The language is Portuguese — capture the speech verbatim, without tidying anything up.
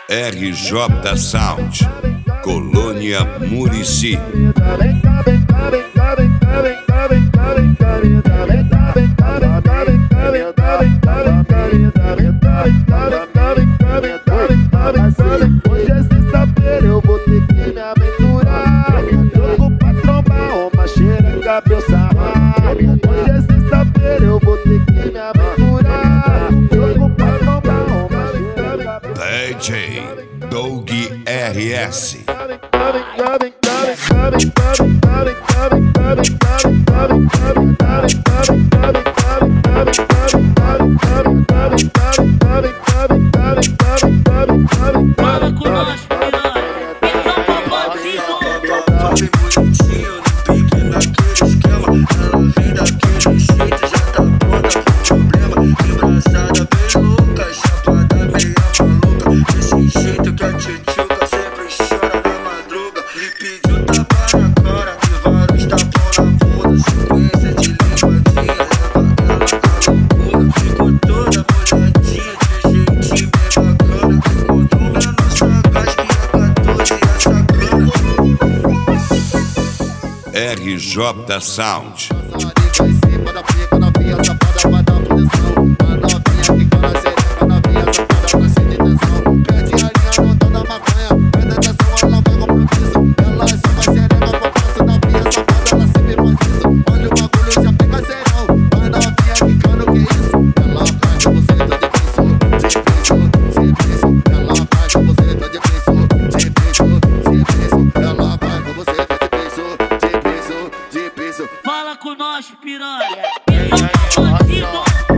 R J Sound, Colônia Murici. Hoje é sexta-feira, eu vou ter que me aventurar. Jogo pra trombar uma xereca pra eu sarrar. Hoje é sexta-feira, eu vou ter que me aventurar. Jogo pra trombar uma xereca pra D J Doug R S. Fala com nós, piranha, esse é o papazinho. Sobe bonitinho no pique naquele esquema. Ela vem daquele jeito, já tá pronta pro problema. Embraçada bem louca, chapada meia maluca. Desse jeito que a tchutchuca sempre chora na madruga. Me pediu tapa na cara e vários tapão na bunda. Sequência de limbadinha, leva ela à loucura. Ficou toda molhadinha de jeitinho bem bacana. Encontrou menos sagaz que a quatorze e a sacana. R J Sound. Fala com nós, piranha, esse é o papazinho.